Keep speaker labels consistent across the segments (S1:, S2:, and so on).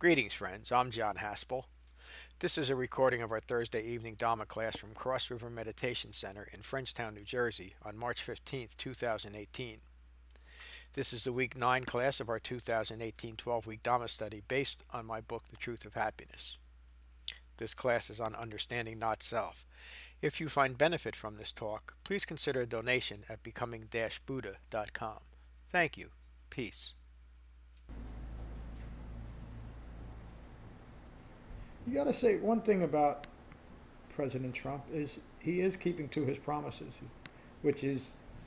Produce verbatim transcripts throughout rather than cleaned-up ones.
S1: Greetings, friends. I'm John Haspel. This is a recording of our Thursday evening Dhamma class from Cross River Meditation Center in Frenchtown, New Jersey on March fifteenth, two thousand eighteen. This is the week nine class of our two thousand eighteen twelve-week Dhamma study based on my book, The Truth of Happiness. This class is on understanding not self. If you find benefit from this talk, please consider a donation at becoming buddha dot com. Thank you. Peace.
S2: You got to say one thing about President Trump is he is keeping to his promises, which is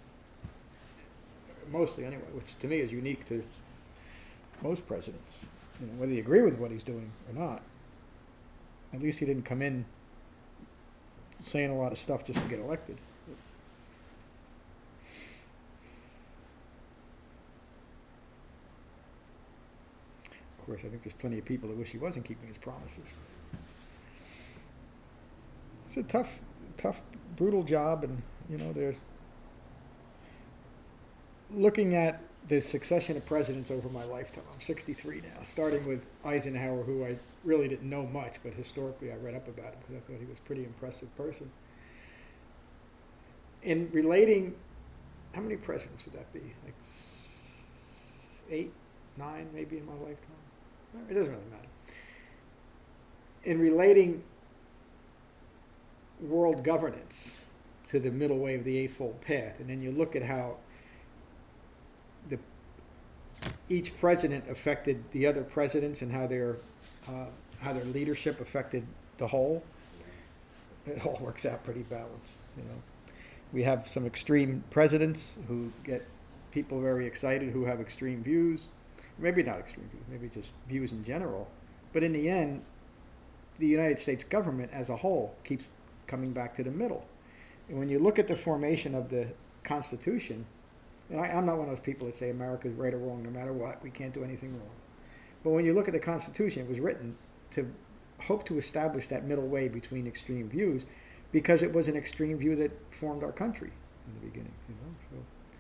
S2: mostly anyway, which to me is unique to most presidents. You know, whether you agree with what he's doing or not, at least he didn't come in saying a lot of stuff just to get elected. Of course, I think there's plenty of people that wish he wasn't keeping his promises. It's a tough, tough, brutal job, and you know, there's looking at the succession of presidents over my lifetime. I'm sixty-three now, starting with Eisenhower, who I really didn't know much, but historically I read up about him because I thought he was a pretty impressive person. In relating, how many presidents would that be? Like eight, nine, maybe in my lifetime? It doesn't really matter. In relating world governance to the middle way of the Eightfold Path, and then you look at how the each president affected the other presidents and how their uh, how their leadership affected the whole, it all works out pretty balanced. You know, we have some extreme presidents who get people very excited, who have extreme views. Maybe not extreme views, maybe just views in general. But in the end, the United States government as a whole keeps coming back to the middle. And when you look at the formation of the Constitution, and I, I'm not one of those people that say America's right or wrong no matter what, we can't do anything wrong. But when you look at the Constitution, it was written to hope to establish that middle way between extreme views, because it was an extreme view that formed our country in the beginning. You know, so.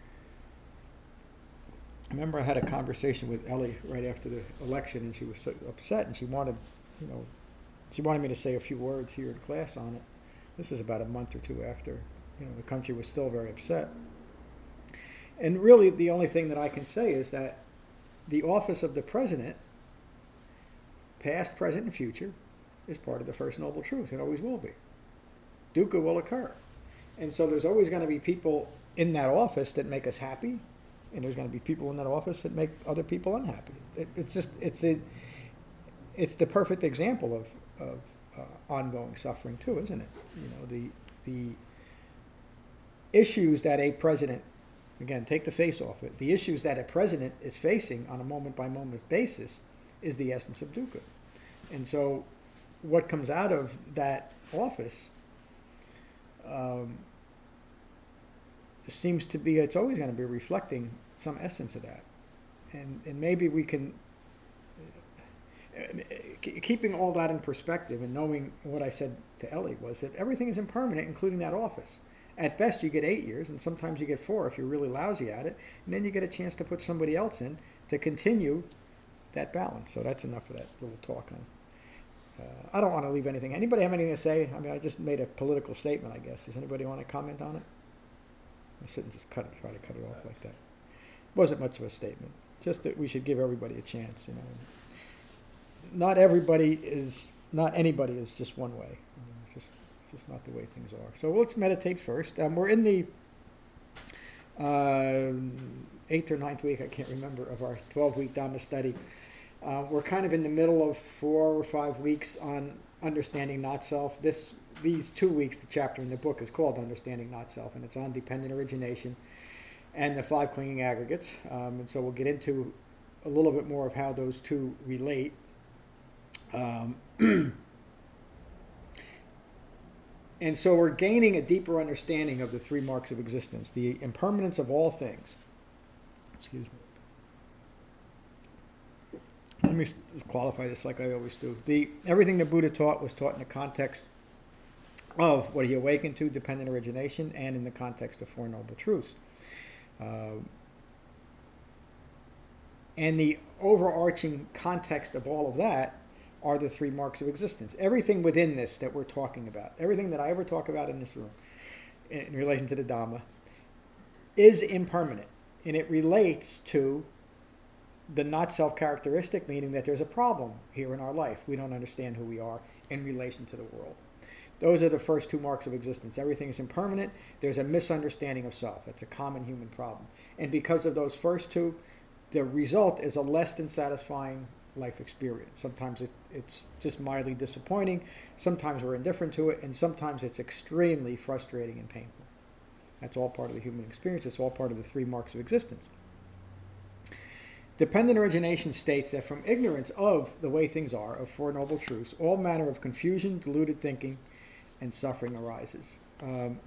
S2: I remember I had a conversation with Ellie right after the election, and she was so upset, and she wanted, you know, she wanted me to say a few words here in class on it. This is about a month or two after, you know, the country was still very upset. And really, the only thing that I can say is that the office of the president, past, present, and future, is part of the First Noble Truth. It always will be. Dukkha will occur. And so there's always going to be people in that office that make us happy, and there's going to be people in that office that make other people unhappy. It, it's just, it's a, it's the perfect example of, of uh, ongoing suffering too, isn't it? You know, the, the issues that a president, again, take the face off it, the issues that a president is facing on a moment-by-moment basis is the essence of dukkha. And so what comes out of that office um, seems to be, it's always going to be reflecting some essence of that. And and maybe we can, uh, keeping all that in perspective and knowing what I said to Ellie was that everything is impermanent, including that office. At best you get eight years, and sometimes you get four if you're really lousy at it, and then you get a chance to put somebody else in to continue that balance. So that's enough of that little talk on. Uh, I don't want to leave anything. Anybody have anything to say? I mean, I just made a political statement, I guess. Does anybody want to comment on it? I shouldn't just cut it, try to cut it off like that. It wasn't much of a statement. Just that we should give everybody a chance, you know. Not everybody is, not anybody is just one way. You know, it's just, it's just not the way things are. So let's meditate first. Um, we're in the uh, eighth or ninth week, I can't remember, of our twelve-week Dhamma study. Uh, we're kind of in the middle of four or five weeks on understanding not self. This, these two weeks, the chapter in the book is called Understanding Not Self, and it's on dependent origination and the five clinging aggregates. Um, and so we'll get into a little bit more of how those two relate. Um, and so we're gaining a deeper understanding of the three marks of existence, the impermanence of all things. Excuse me. Let me qualify this like I always do. The, everything the Buddha taught was taught in the context of what he awakened to, dependent origination, and in the context of Four Noble Truths. Uh, And the overarching context of all of that are the three marks of existence. Everything within this that we're talking about, everything that I ever talk about in this room in relation to the Dhamma, is impermanent. And it relates to the not self characteristic, meaning that there's a problem here in our life. We don't understand who we are in relation to the world. Those are the first two marks of existence. Everything is impermanent. There's a misunderstanding of self. It's a common human problem. And because of those first two, the result is a less than satisfying life experience. Sometimes it, it's just mildly disappointing. Sometimes we're indifferent to it. And sometimes it's extremely frustrating and painful. That's all part of the human experience. It's all part of the three marks of existence. Dependent origination states that from ignorance of the way things are, of Four Noble Truths, all manner of confusion, deluded thinking, and suffering arises. Um,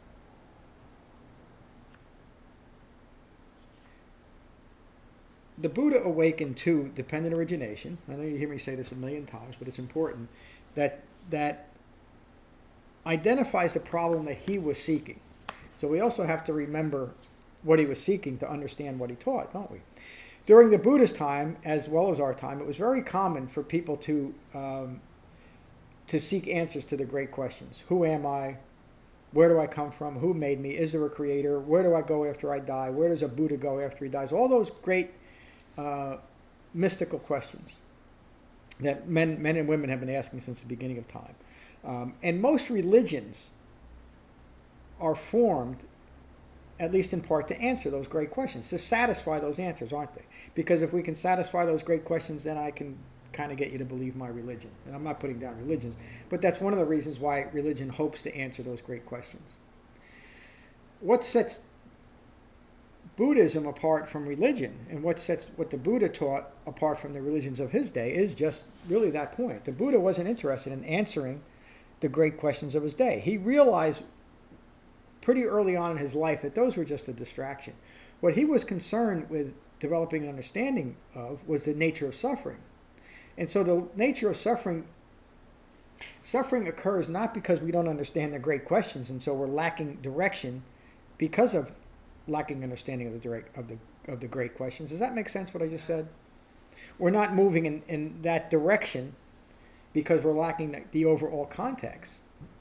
S2: the Buddha awakened to dependent origination. I know you hear me say this a million times, but it's important that that identifies the problem that he was seeking. So we also have to remember what he was seeking to understand what he taught, don't we? During the Buddha's time, as well as our time, it was very common for people to um, to seek answers to the great questions. Who am I? Where do I come from? Who made me? Is there a creator? Where do I go after I die? Where does a Buddha go after he dies? All those great uh, mystical questions that men, men and women have been asking since the beginning of time. Um, and most religions are formed, at least in part, to answer those great questions, to satisfy those answers, aren't they? Because if we can satisfy those great questions, then I can kind of get you to believe my religion. And I'm not putting down religions, but that's one of the reasons why religion hopes to answer those great questions. What sets Buddhism apart from religion, and what sets what the Buddha taught apart from the religions of his day, is just really that point. The Buddha wasn't interested in answering the great questions of his day. He realized pretty early on in his life that those were just a distraction. What he was concerned with developing an understanding of was the nature of suffering. And so the nature of suffering, suffering occurs not because we don't understand the great questions, and so we're lacking direction because of lacking understanding of the direct, of the of the great questions. Does that make sense, what I just said? We're not moving in, in that direction because we're lacking the, the overall context.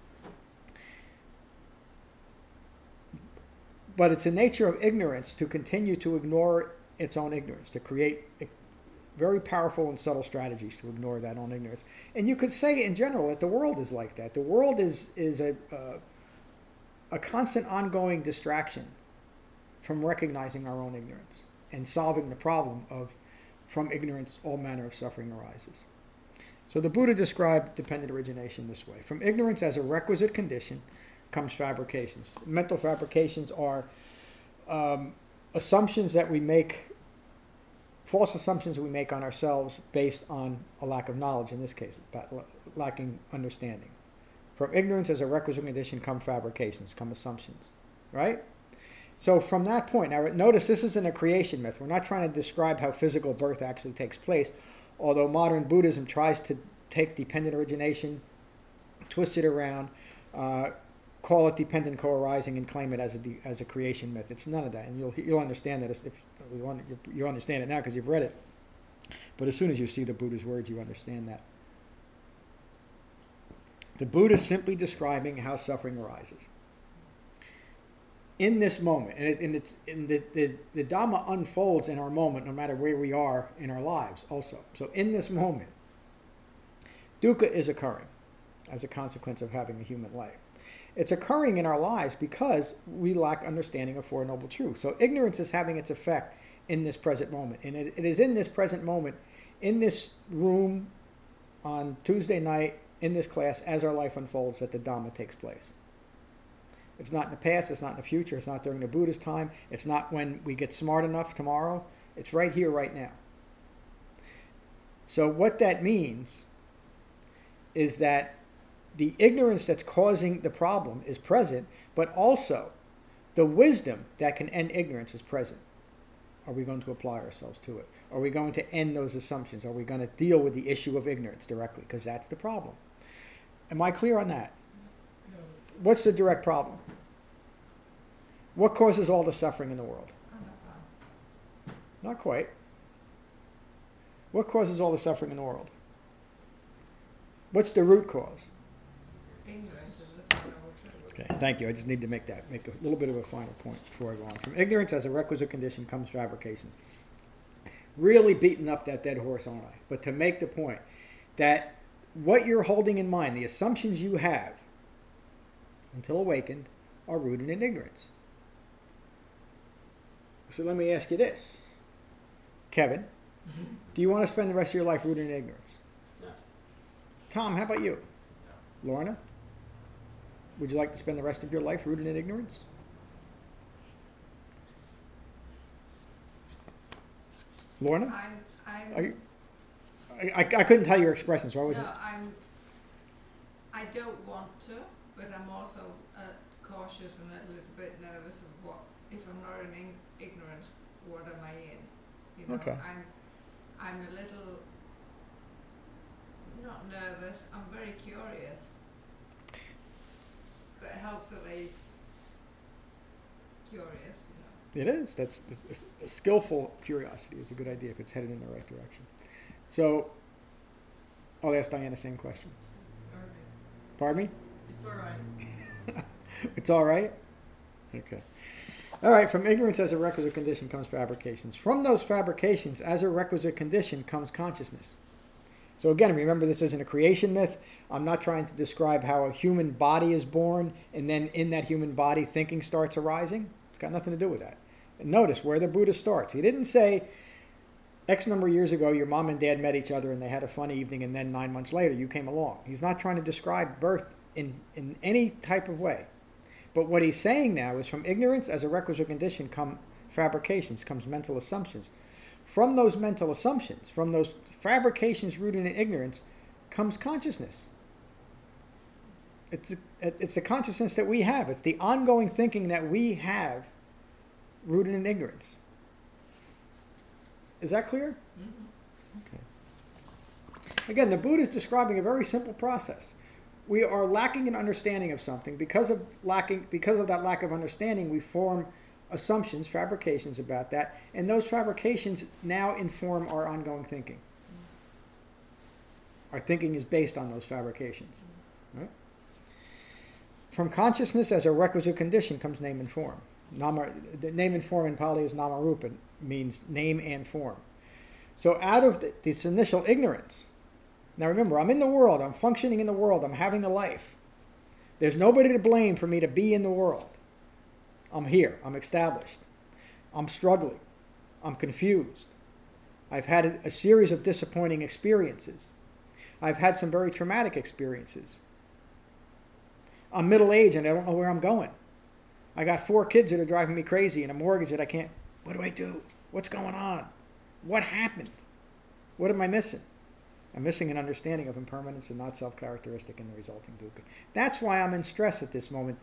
S2: But it's the nature of ignorance to continue to ignore its own ignorance, to create very powerful and subtle strategies to ignore that own ignorance. And you could say in general that the world is like that. The world is, is a, uh, a constant ongoing distraction from recognizing our own ignorance and solving the problem of from ignorance all manner of suffering arises. So the Buddha described dependent origination this way. From ignorance as a requisite condition comes fabrications. Mental fabrications are um, assumptions that we make, false assumptions we make on ourselves based on a lack of knowledge, in this case, lacking understanding. From ignorance as a requisite condition come fabrications, come assumptions, right? So from that point, now notice this isn't a creation myth. We're not trying to describe how physical birth actually takes place, although modern Buddhism tries to take dependent origination, twist it around, uh, call it dependent co-arising, and claim it as a as a creation myth. It's none of that, and you'll you'll understand that if you want you understand it now because you've read it. But as soon as you see the Buddha's words, you understand that. The Buddha is simply describing how suffering arises in this moment, and, it, and it's in the, the the Dhamma unfolds in our moment, no matter where we are in our lives. Also, so in this moment, dukkha is occurring as a consequence of having a human life. It's occurring in our lives because we lack understanding of Four Noble Truths. So ignorance is having its effect in this present moment. And it, it is in this present moment, in this room, on Tuesday night, in this class, as our life unfolds, that the Dhamma takes place. It's not in the past, it's not in the future, it's not during the Buddha's time, it's not when we get smart enough tomorrow. It's right here, right now. So what that means is that the ignorance that's causing the problem is present, but also the wisdom that can end ignorance is present. Are we going to apply ourselves to it? Are we going to end those assumptions? Are we going to deal with the issue of ignorance directly? Because that's the problem. Am I clear on that? What's the direct problem? What causes all the suffering in the world? Not quite. What causes all the suffering in the world? What's the root cause?
S3: Ignorance is the final truth.
S2: Okay, thank you. I just need to make that, make a little bit of a final point before I go on. From ignorance as a requisite condition comes fabrications. Really beating up that dead horse, aren't I? But to make the point that what you're holding in mind, the assumptions you have until awakened, are rooted in ignorance. So let me ask you this. Kevin, do you want to spend the rest of your life rooted in ignorance?
S4: No.
S2: Tom, how about you?
S4: No.
S2: Lorna? Would you like to spend the rest of your life rooted in ignorance? Lorna?
S3: I'm, I'm,
S2: Are you, I, I, I couldn't tell your expression, so I wasn't.
S3: no, I'm, I don't want to, but I'm also uh, cautious and a little bit nervous of what, if I'm not in ig- ignorance, what am I in? You know,
S2: Okay.
S3: I'm, I'm a little, not nervous, I'm very curious, but healthily curious, you know.
S2: It is. That's a skillful curiosity is a good idea if it's headed in the right direction. So, I'll ask Diana the same question. Pardon me?
S3: It's all right.
S2: It's all right? Okay. All right, from ignorance as a requisite condition comes fabrications. From those fabrications, as a requisite condition, comes consciousness. So again, remember this isn't a creation myth. I'm not trying to describe how a human body is born and then in that human body thinking starts arising. It's got nothing to do with that. And notice where the Buddha starts. He didn't say, X number of years ago, your mom and dad met each other and they had a fun evening and then nine months later you came along. He's not trying to describe birth in, in any type of way. But what he's saying now is from ignorance as a requisite condition come fabrications, comes mental assumptions. From those mental assumptions, from those fabrications rooted in ignorance, comes consciousness. It's a, it's the consciousness that we have. It's the ongoing thinking that we have rooted in ignorance. Is that clear?
S3: Mm-hmm.
S2: Okay. Again, the Buddha is describing a very simple process. We are lacking an understanding of something. Because of lacking, because of that lack of understanding, we form assumptions, fabrications about that, and those fabrications now inform our ongoing thinking. Our thinking is based on those fabrications. Right? From consciousness as a requisite condition comes name and form. Nama, the name and form in Pali is namarupa, means name and form. So out of the, this initial ignorance, now remember, I'm in the world, I'm functioning in the world, I'm having a life. There's nobody to blame for me to be in the world. I'm here, I'm established. I'm struggling, I'm confused. I've had a, a series of disappointing experiences. I've had some very traumatic experiences. I'm middle-aged and I don't know where I'm going. I got four kids that are driving me crazy and a mortgage that I can't, what do I do? What's going on? What happened? What am I missing? I'm missing an understanding of impermanence and not self-characteristic in the resulting dukkha. That's why I'm in stress at this moment,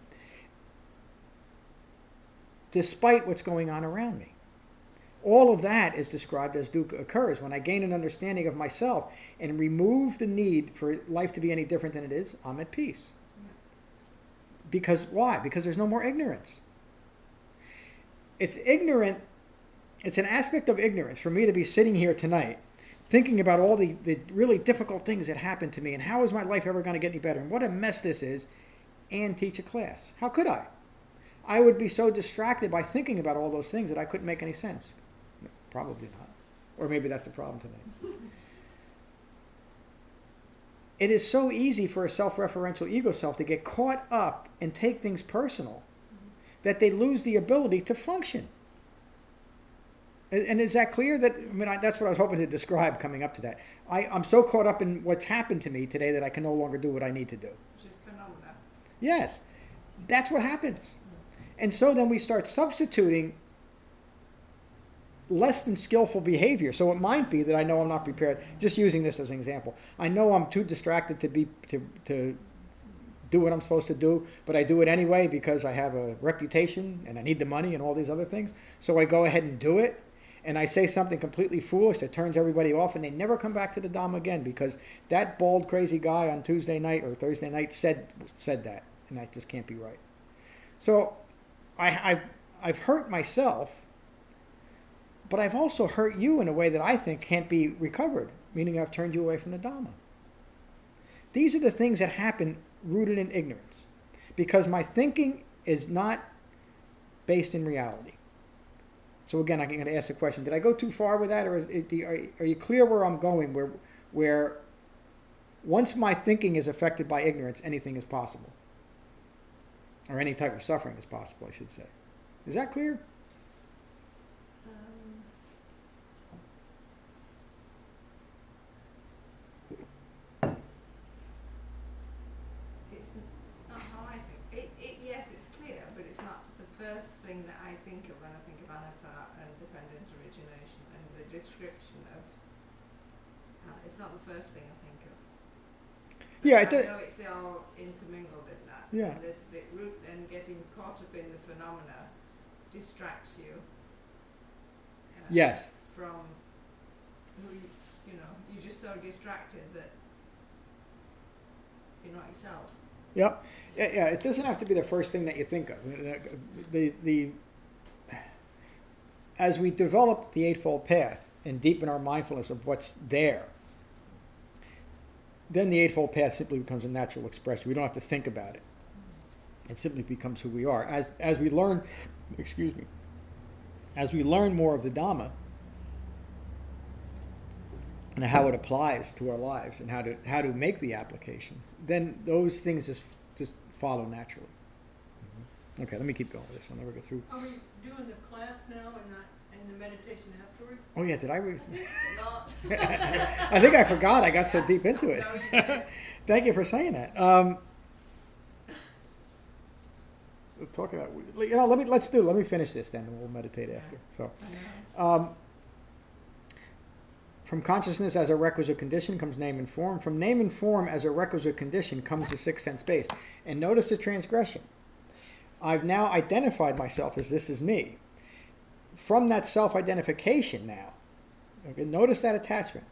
S2: despite what's going on around me. All of that is described as dukkha occurs when I gain an understanding of myself and remove the need for life to be any different than it is. I'm at peace. Because why? Because there's no more ignorance. It's ignorant. It's an aspect of ignorance for me to be sitting here tonight thinking about all the, the really difficult things that happened to me and how is my life ever going to get any better and what a mess this is, and teach a class. How could I? I would be so distracted by thinking about all those things that I couldn't make any sense. Probably not. Or maybe that's the problem tonight. It is so easy for a self-referential ego self to get caught up and take things personal that they lose the ability to function. And and is that clear? That I mean, I, that's what I was hoping to describe coming up to that. I, I'm so caught up in what's happened to me today that I can no longer do what I need to do.
S3: Which is phenomena.
S2: Yes, that's what happens. And so then we start substituting less than skillful behavior. So it might be that I know I'm not prepared. Just using this as an example, I know I'm too distracted to be to to do what I'm supposed to do, but I do it anyway because I have a reputation and I need the money and all these other things. So I go ahead and do it, and I say something completely foolish that turns everybody off, and they never come back to the Dhamma again because that bald, crazy guy on Tuesday night or Thursday night said said that, and that just can't be right. So I, I've, I've hurt myself but I've also hurt you in a way that I think can't be recovered, meaning I've turned you away from the Dhamma. These are the things that happen rooted in ignorance, because my thinking is not based in reality. So again, I'm going to ask the question, did I go too far with that, or is it, are you clear where I'm going, where, where once my thinking is affected by ignorance, anything is possible? Or any type of suffering is possible, I should say. Is that clear?
S3: Um, it's, n- it's not how I think. It, it, yes, it's clear, but it's not the first thing that I think of when I think of anatta and dependent origination and the description of. Uh, it's not the first thing I think of.
S2: Yeah,
S3: I
S2: it does.
S3: know it's all intermingled in that.
S2: Yeah.
S3: And the, the root and getting caught up in the phenomena distracts you. Uh,
S2: Yes.
S3: From who you, you know, you're just so distracted that you're not yourself.
S2: Yep. Yeah, yeah, it doesn't have to be the first thing that you think of. The, the, as we develop the Eightfold Path and deepen our mindfulness of what's there, then the Eightfold Path simply becomes a natural expression. We don't have to think about it. It simply becomes who we are. As, as we learn, excuse me, as we learn more of the Dhamma and how it applies to our lives and how to, how to make the application, then those things just, just follow naturally. Okay, let me keep going with this one. I'll never get through.
S4: Are we doing the class now and not, and the meditation afterward?
S2: Oh yeah, did I read?
S3: Not.
S2: I think I forgot. I got so deep into it.
S3: No, you didn't.
S2: Thank you for saying that. Um, we'll talk about, you know, let me, let's do, let me finish this then and we'll meditate after. So,
S3: I know.
S2: um, from consciousness as a requisite condition comes name and form. From name and form as a requisite condition comes the sixth sense base. And notice the transgression. I've now identified myself as this is me. From that self-identification now, okay, notice that attachment.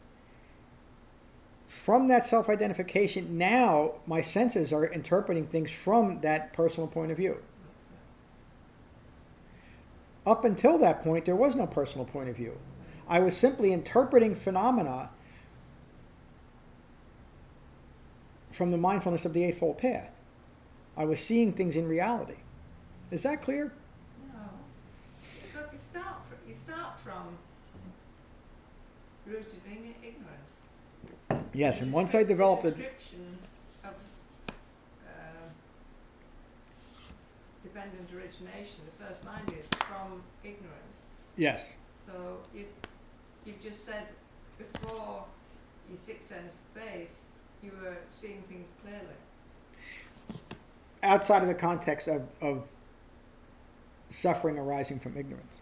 S2: From that self-identification, now my senses are interpreting things from that personal point of view. Up until that point, there was no personal point of view. I was simply interpreting phenomena from the mindfulness of the Eightfold Path. I was seeing things in reality. Is that clear?
S3: No. Because you start, fr- you start from rooted in ignorance.
S2: Yes, and
S3: The
S2: once I
S3: descrip-
S2: developed
S3: the
S2: it,
S3: description of uh, dependent origination, the first line is from ignorance.
S2: yes,
S3: So you, you've just said before your sixth sense base, you were seeing things clearly.
S2: outside of the context of, of suffering arising from ignorance.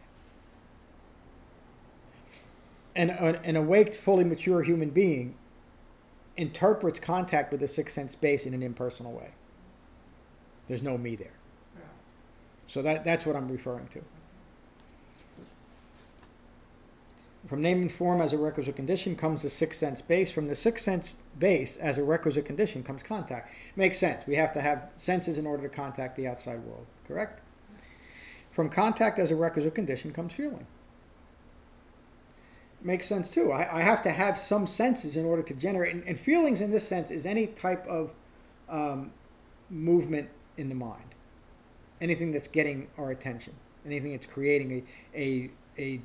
S2: And an, an awake, fully mature human being interprets contact with the sixth sense base in an impersonal way. There's no me there.
S3: Right.
S2: So that, that's what I'm referring to. From name and form as a requisite condition comes the sixth sense base. From the sixth sense base as a requisite condition comes contact. Makes sense. We have to have senses in order to contact the outside world. Correct? From contact as a requisite condition comes feeling. Makes sense too. I, I have to have some senses in order to generate. And, and feelings in this sense is any type of um, movement in the mind. Anything that's getting our attention. Anything that's creating a, a, a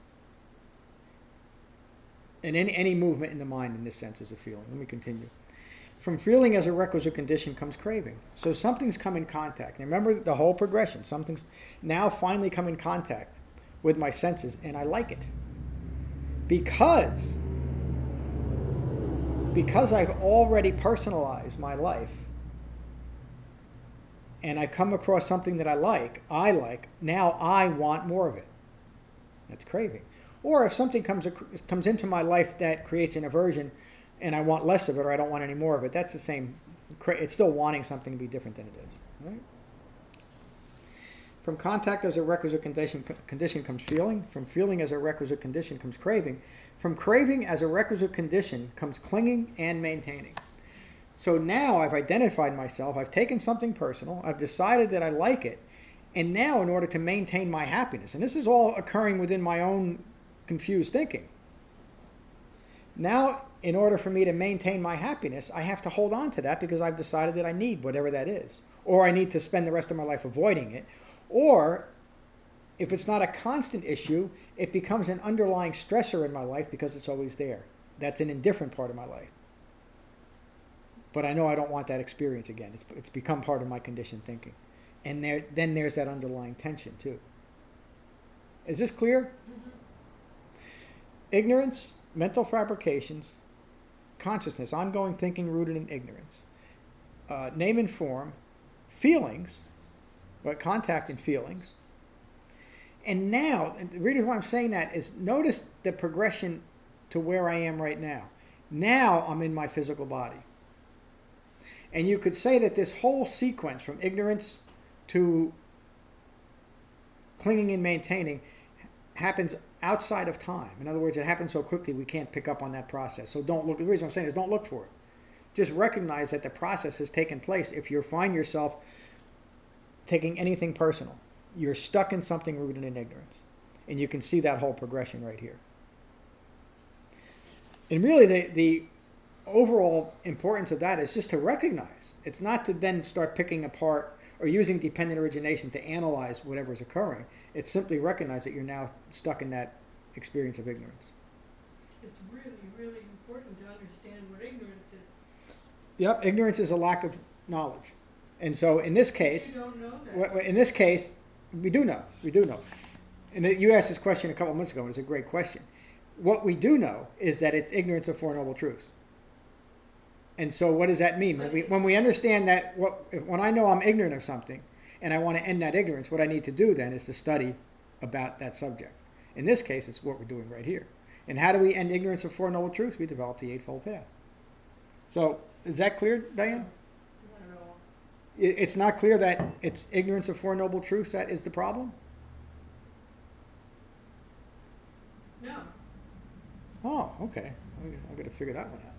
S2: and any, any movement in the mind in this sense is a feeling. Let me continue. From feeling as a requisite condition comes craving. So something's come in contact. And remember the whole progression. Something's now finally come in contact with my senses, and I like it. Because, because I've already personalized my life, and I come across something that I like, I like, now I want more of it. That's craving. Or if something comes comes into my life that creates an aversion and I want less of it or I don't want any more of it, that's the same. It's still wanting something to be different than it is. Right? From contact as a requisite condition, condition comes feeling. From feeling as a requisite condition comes craving. From craving as a requisite condition comes clinging and maintaining. So now I've identified myself. I've taken something personal. I've decided that I like it. And now, in order to maintain my happiness, and this is all occurring within my own confused thinking, now, in order for me to maintain my happiness, I have to hold on to that because I've decided that I need whatever that is. Or I need to spend the rest of my life avoiding it. Or, if it's not a constant issue, it becomes an underlying stressor in my life because it's always there. That's an indifferent part of my life. But I know I don't want that experience again. It's, it's become part of my conditioned thinking. And there, then there's that underlying tension too. Is this clear?
S4: Mhm.
S2: Ignorance, mental fabrications, consciousness, ongoing thinking rooted in ignorance, uh, name and form, feelings, but contact and feelings. And now, and the reason why I'm saying that is notice the progression to where I am right now. Now I'm in my physical body. And you could say that this whole sequence from ignorance to clinging and maintaining happens outside of time. In other words, it happens so quickly we can't pick up on that process. So don't look, the reason I'm saying is don't look for it. Just recognize that the process has taken place if you find yourself taking anything personal. You're stuck in something rooted in ignorance. And you can see that whole progression right here. And really the, the overall importance of that is just to recognize. It's not to then start picking apart or using dependent origination to analyze whatever is occurring. It's simply recognize that you're now stuck in that experience of ignorance.
S4: It's really, really important to understand what ignorance is.
S2: Yep, ignorance is a lack of knowledge. And so in this case,
S4: You don't know that.
S2: w- w- in this case, we do know. We do know. And it- you asked this question a couple of months ago, and it's a great question. What we do know is that it's ignorance of Four Noble Truths. And so what does that mean? When we, when we understand that, what, if, when I know I'm ignorant of something, and I want to end that ignorance, what I need to do then is to study about that subject. In this case, it's what we're doing right here. And how do we end ignorance of Four Noble Truths? We develop the Eightfold Path. So, is that clear, Diane?
S4: Not at all.
S2: It, it's not clear that it's ignorance of Four Noble Truths that is the problem?
S4: No.
S2: Oh, okay. I'm going to figure that one out.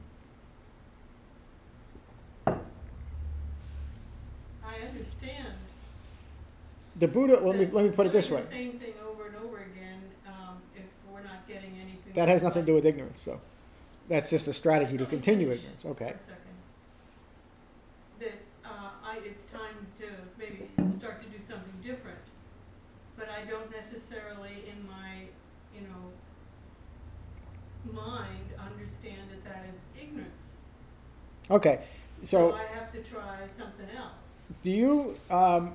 S4: I understand.
S2: The Buddha, let me,
S4: that
S2: let me put it this
S4: doing
S2: way.
S4: the same thing over and over again, um, if we're not getting anything.
S2: That has nothing to do with ignorance, so. That's just a strategy to
S4: Let me
S2: continue
S4: finish
S2: ignorance.
S4: For
S2: Okay.
S4: a second. That, uh, I, it's time to maybe start to do something different, but I don't necessarily in my, you know, mind understand that that is ignorance.
S2: Okay.
S4: So
S2: So,
S4: I have to try something else.
S2: do you, um,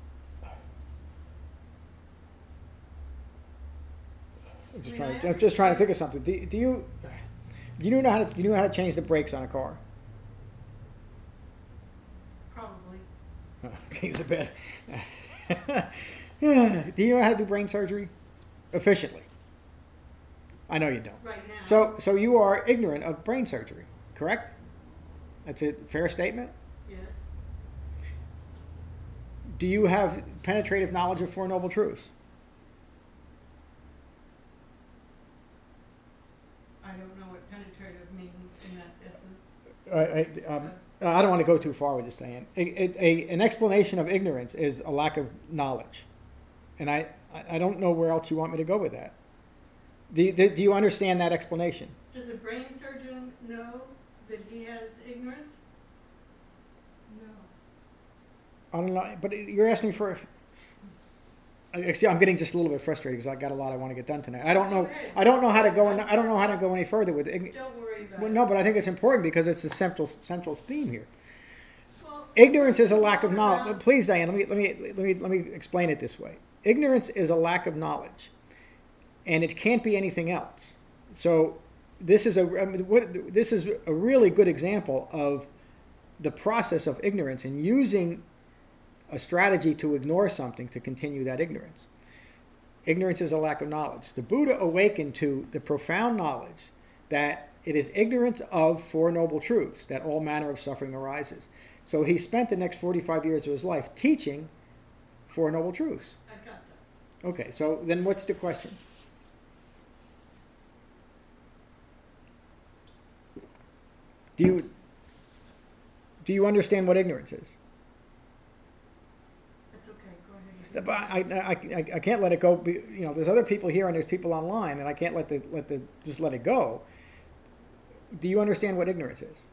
S2: I'm just
S4: I mean,
S2: trying,
S4: I
S2: to, I'm just trying to
S4: understand.
S2: think of something. Do, do you, do you know how to, do you know how to change the brakes on a car?
S4: Probably.
S2: Okay, it's a bit. Do you know how to do brain surgery efficiently? I know you don't.
S4: Right now.
S2: So, so you are ignorant of brain surgery, correct? That's a fair statement?
S4: Yes.
S2: Do you have penetrative knowledge of Four Noble Truths?
S4: I don't know what penetrative means in that essence.
S2: Uh, I, um, I don't want to go too far with this, Diane. A, a, a, an explanation of ignorance is a lack of knowledge. And I, I don't know where else you want me to go with that. Do, you- do you understand that explanation?
S4: Does a brain surgeon know that he has ignorance?
S3: No.
S2: I don't know, but you're asking for. I see, I'm getting just a little bit frustrated because I got a lot I want to get done tonight. I don't know. I don't know how to go. In, I don't know how to go any further with it.
S4: Don't worry about
S2: Well,
S4: it.
S2: no, but I think it's important because it's the central central theme here.
S4: Well,
S2: Ignorance is a lack of
S4: around-
S2: knowledge. Please, Diane, let me let me let me let me explain it this way. Ignorance is a lack of knowledge, and it can't be anything else. So this is a I mean, what, this is a really good example of the process of ignorance and using a strategy to ignore something to continue that ignorance. Ignorance is a lack of knowledge. The Buddha awakened to the profound knowledge that it is ignorance of Four Noble Truths, that all manner of suffering arises. So he spent the next forty-five years of his life teaching Four Noble Truths.
S4: I got that.
S2: Okay, so then what's the question? Do you, do you understand what ignorance is?
S4: That's okay, go ahead
S2: but I, I, I, I can't let it go, be- you know, there's other people here and there's people online, and I can't let the, let the, just let it go. Do you understand what ignorance is?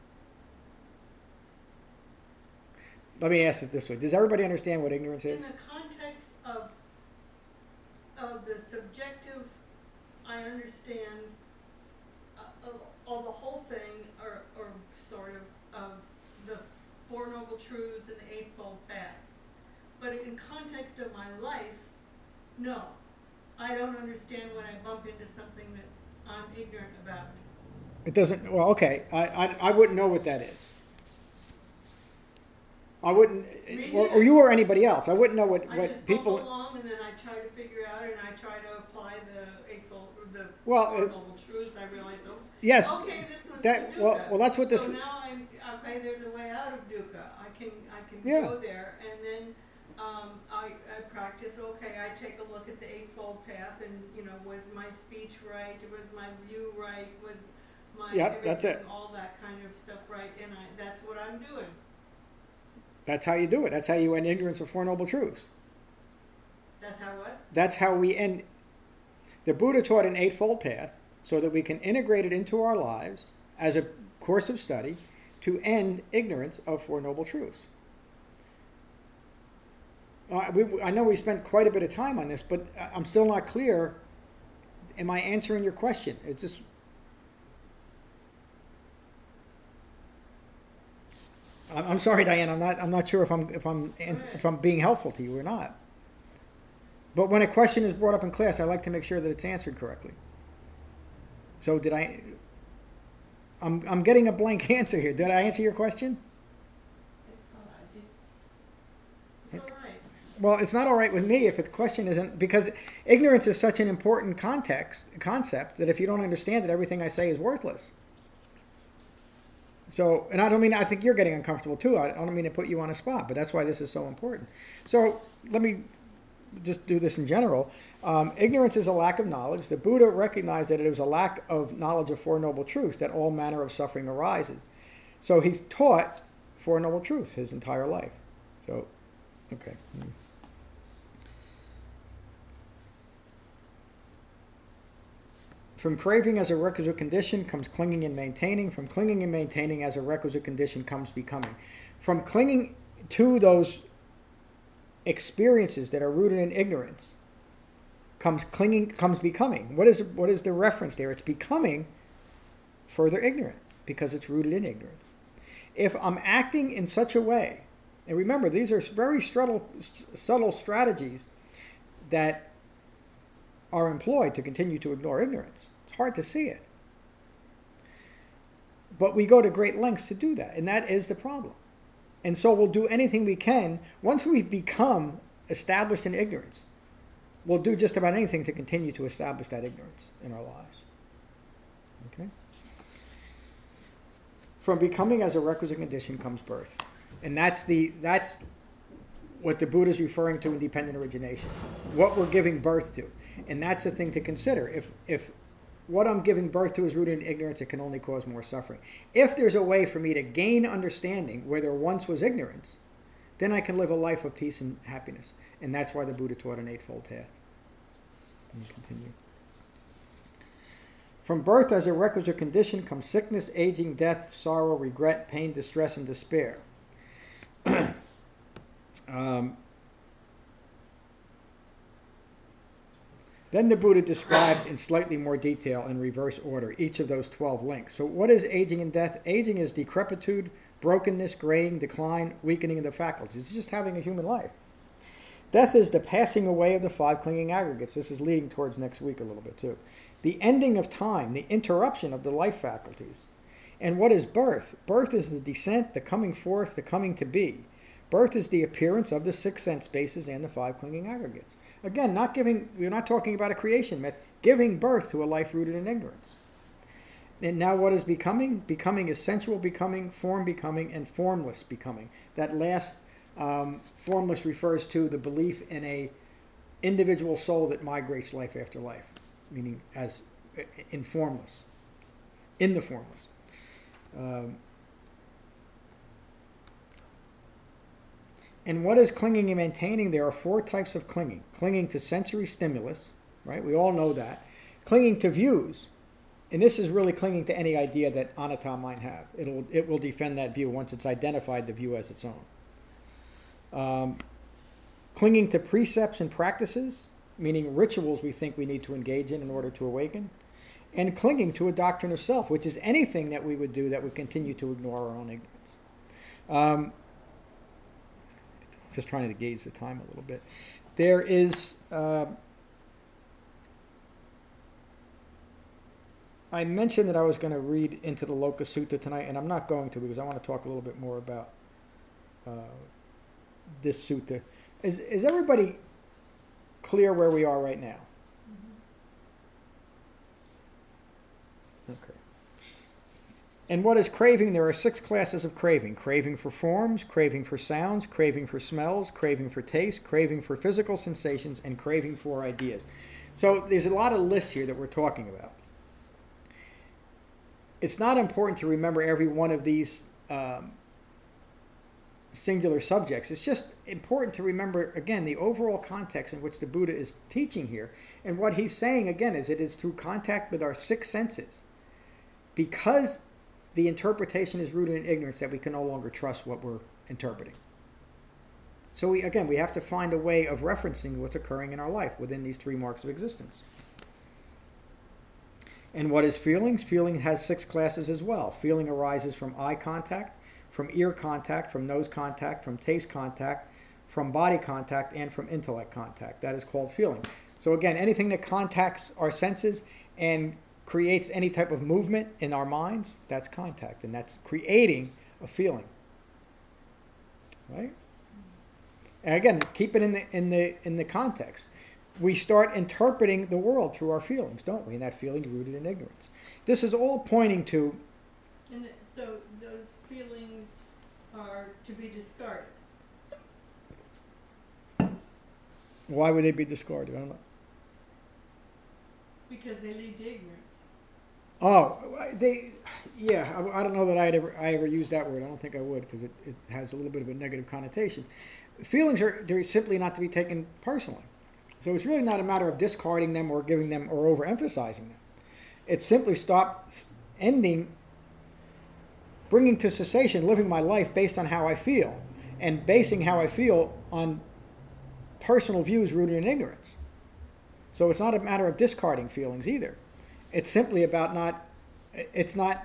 S2: Let me ask it this way. Does everybody understand what ignorance
S4: In
S2: is?
S4: the context of, of the subjective, I understand, uh, of, of the whole thing, or, or sort of, of the Four Noble Truths and the Eightfold Path. But in context of my life, no. I don't understand when I bump into something that I'm ignorant about.
S2: It doesn't, well, okay, I, I, I wouldn't know what that is. I wouldn't,
S4: Me
S2: or, or
S4: neither.
S2: you or anybody else, I wouldn't know what,
S4: I
S2: what
S4: just bump
S2: people,
S4: along and then I try to figure out and I try to apply the Eightfold, or the
S2: Well,
S4: Four
S2: uh,
S4: Noble Truths. I realize, oh,
S2: yes,
S4: okay, this was
S2: that-
S4: the
S2: well-
S4: dukkha.
S2: well, that's what this-
S4: So now I'm, okay, there's a way out of dukkha. I can, I can
S2: Yeah.
S4: go there, and then, um, I, I practice, okay, I take a look at the Eightfold Path, and, you know, was my speech right, was my view right, was my
S2: Yep, that's it.
S4: everything, all that kind of stuff right, and I, that's what I'm doing.
S2: that's how you do it. That's how you end ignorance of Four Noble Truths.
S4: That's how what?
S2: That's how we end. The Buddha taught an Eightfold Path so that we can integrate it into our lives as a course of study to end ignorance of Four Noble Truths. Uh, we, I know we spent quite a bit of time on this, but I- I'm still not clear. Am I answering your question? It's just. I'm I'm sorry, Diane. I'm not. I'm not sure if I'm if I'm if I'm being helpful to you or not. But when a question is brought up in class, I like to make sure that it's answered correctly. So did I? I'm I'm getting a blank answer here. Did I answer your question?
S3: It's all right. Did,
S4: It's all right.
S2: Well, it's not all right with me if the question isn't, because ignorance is such an important context concept that if you don't understand it, everything I say is worthless. So, and I don't mean, I think you're getting uncomfortable too. I don't mean to put you on a spot, but that's why this is so important. So let me just do this in general. Um, ignorance is a lack of knowledge. The Buddha recognized that it was a lack of knowledge of Four Noble Truths that all manner of suffering arises. So he taught Four Noble Truths his entire life. So, okay. From craving as a requisite condition comes clinging and maintaining. From clinging and maintaining as a requisite condition comes becoming. From clinging to those experiences that are rooted in ignorance comes clinging, comes becoming. What is what is the reference there? It's becoming further ignorant because it's rooted in ignorance. If I'm acting in such a way, and remember, these are very subtle, subtle strategies that are employed to continue to ignore ignorance. It's hard to see it. But we go to great lengths to do that, and that is the problem. And so we'll do anything we can. Once we become established in ignorance, we'll do just about anything to continue to establish that ignorance in our lives. Okay? From becoming as a requisite condition comes birth. And that's the that's what the Buddha is referring to in dependent origination. What we're giving birth to. And that's the thing to consider. If if what I'm giving birth to is rooted in ignorance, it can only cause more suffering. If there's a way for me to gain understanding where there once was ignorance, then I can live a life of peace and happiness. And that's why the Buddha taught an Eightfold Path. Let me continue. From birth as a requisite condition comes sickness, aging, death, sorrow, regret, pain, distress, and despair. um, Then the Buddha described in slightly more detail in reverse order each of those twelve links. So what is aging and death? Aging is decrepitude, brokenness, graying, decline, weakening of the faculties. It's just having a human life. Death is the passing away of the five clinging aggregates. This is leading towards next week a little bit too. The ending of time, the interruption of the life faculties. And what is birth? Birth is the descent, the coming forth, the coming to be. Birth is the appearance of the six sense spaces and the five clinging aggregates. Again, not giving, we're not talking about a creation myth, giving birth to a life rooted in ignorance. And now what is becoming? Becoming is sensual becoming, form becoming, and formless becoming. That last um, formless refers to the belief in a individual soul that migrates life after life, meaning as in formless, in the formless. Um, And what is clinging and maintaining? There are four types of clinging. Clinging to sensory stimulus, right? We all know that. Clinging to views. And this is really clinging to any idea that anatta might have. It'll, it will defend that view once it's identified the view as its own. Um, clinging to precepts and practices, meaning rituals we think we need to engage in in order to awaken. And clinging to a doctrine of self, which is anything that we would do that would continue to ignore our own ignorance. Um, just trying to gauge the time a little bit. There is... Uh, I mentioned that I was going to read into the Loka Sutta tonight, and I'm not going to because I want to talk a little bit more about uh, this sutta. Is, is everybody clear where we are right now? Okay. And what is craving? There are six classes of craving. Craving for forms, craving for sounds, craving for smells, craving for taste, craving for physical sensations, and craving for ideas. So there's a lot of lists here that we're talking about. It's not important to remember every one of these um, singular subjects. It's just important to remember, again, the overall context in which the Buddha is teaching here. And what he's saying, again, is it is through contact with our six senses. Because the interpretation is rooted in ignorance that we can no longer trust what we're interpreting. So, we, again, we have to find a way of referencing what's occurring in our life within these three marks of existence. And what is feelings? Feeling has six classes as well. Feeling arises from eye contact, from ear contact, from nose contact, from taste contact, from body contact, and from intellect contact. That is called feeling. So again, anything that contacts our senses and creates any type of movement in our minds, that's contact, and that's creating a feeling. Right? And again, keep it in the in the in the context. We start interpreting the world through our feelings, don't we? And that feeling is rooted in ignorance. This is all pointing to...
S4: And it- so those feelings are to be discarded.
S2: Why would they be discarded? I don't know.
S4: Because they lead to ignorance.
S2: Oh, they... Yeah, I, I don't know that I'd ever, I ever used that word. I don't think I would because it, it has a little bit of a negative connotation. Feelings are they're simply not to be taken personally. So it's really not a matter of discarding them or giving them or overemphasizing them. It's simply stop ending, bringing to cessation, living my life based on how I feel, and basing how I feel on personal views rooted in ignorance. So it's not a matter of discarding feelings either. It's simply about not, it's not,